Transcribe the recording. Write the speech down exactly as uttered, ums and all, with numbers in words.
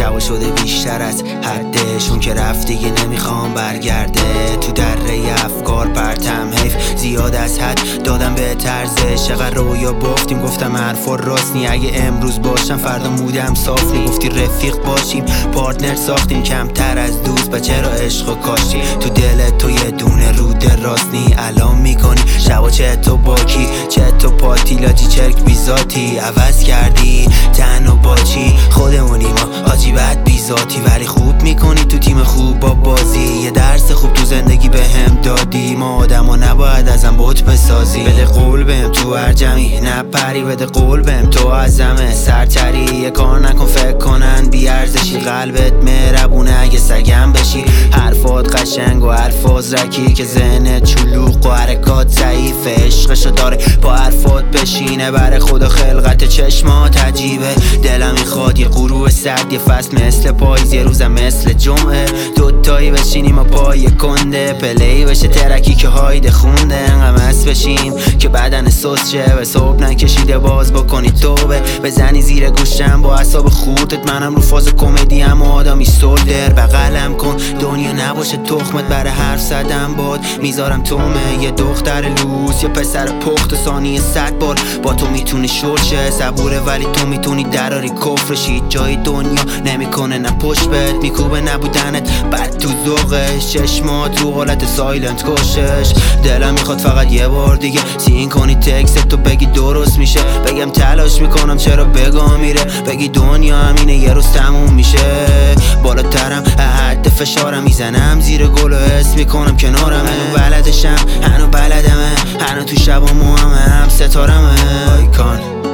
شبا شده بیشتر از حدشون که رفت دیگه نمیخوام برگرده. تو دره افکار پرتم حیف زیاد از حد دادم به طرزش. چقدر رویا بافتیم گفتم حرفا راست نی، اگه امروز باشم فردا مودم صاف نی. گفتی رفیق باشیم پارتنر ساختیم کمتر از دوست، و چرا عشق و کاشتی تو دلت تو یه دونه رود راست نی. الان میکنی شبا چه تو باکی چه تو پاتی لاجی چرک بیزاتی عوض کردی تن و باچی خودمونی ما آجی بد بیزاتی، ولی خوب میکنی تو تیم خوب با بازی. یه درس خوب تو زندگی به هم دادی، ما آدم ها نباید ازم بوت بسازی. بده قول بهم تو هر جمعی نپری، بده قول بهم تو ازمه سرتری. یه کار نکن فکر کنن بیارزشی، قلبت مهربونه اگه سگم بشی. حرفات قشنگ و الفاظ رکی که ذهنت چلوق و حرکات ضعیفه. عشقشو داره با حرفات بشینه، بر خدا خلقت چشمات عجیبه. دلم میخواد یه غروب سرد، یه فصل مثل پاییز، یه روزم مثل جمعه. دوتایی بشینیم و پای کنده پلی بشه ترکی که هایده خونده. انقمس بشیم که بدن سوس شه، به صبح نکشیده باز بکنی توبه. بزنی زیر گوشم با اعصاب خودت، منم رو فاز کمدی هم و آدمی سولدر. بغلم کن دنیا نباشه تخمت، برای حرف زدم باد میذارم تومه. یه دختر لوس یه پسر پخت ثانیه صد بار با تو میتونی شورشه. صبوره ولی تو میتونی دراری کفرشی. جای دنیا نمیکنه نه پشت بهت میکوبه نبودنت بعد تو ذوقش. چشمات رو حالت سایلنت کشش. دلم میخواد فقط یه بار دیگه سین کنی تکست تو بگی درست میشه. بگم تلاش میکنم چرا بگم میره، بگی دنیا همینه یه روز تموم میشه. بالاترم حد فشارم میزنم زیر گل و حس میکنم کنارم. هنو بلدشم هنو بلدمه هنو تو شبا موامه هم ستارمه. آیکان